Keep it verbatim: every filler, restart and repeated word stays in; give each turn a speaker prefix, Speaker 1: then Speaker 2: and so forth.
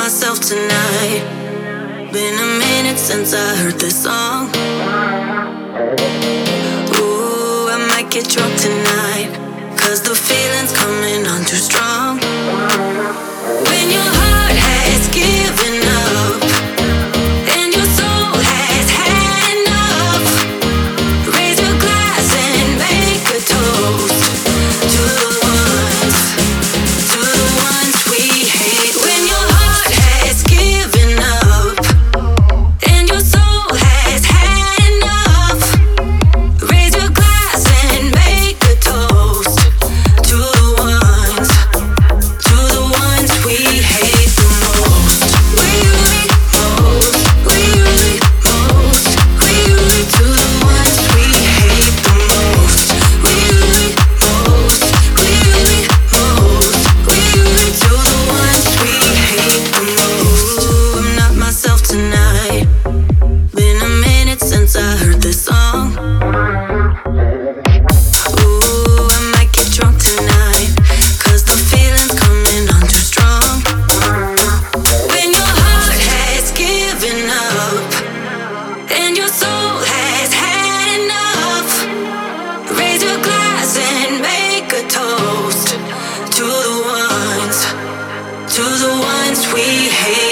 Speaker 1: myself tonight. Been a minute since I heard this song. Ooh, I might get drunk tonight, 'cause the feeling's coming on too strong. When your heart has given up and your soul has had enough, raise your glass and make a toast to the ones, to the ones we hate. When your heart has given up and your soul has had enough, raise your glass and make a toast to the ones, to the ones we hate the most. We really most, we really most, we really to the ones we hate the most. We really most, we really most, we really to the ones we hate the most. Ooh, I'm not myself tonight. Been a minute since I heard this song. Ooh, I might get drunk tonight, 'cause the feeling's coming on too strong. When your heart has given up and your soul has had enough, raise your glass and make a toast to the ones, to the ones we hate.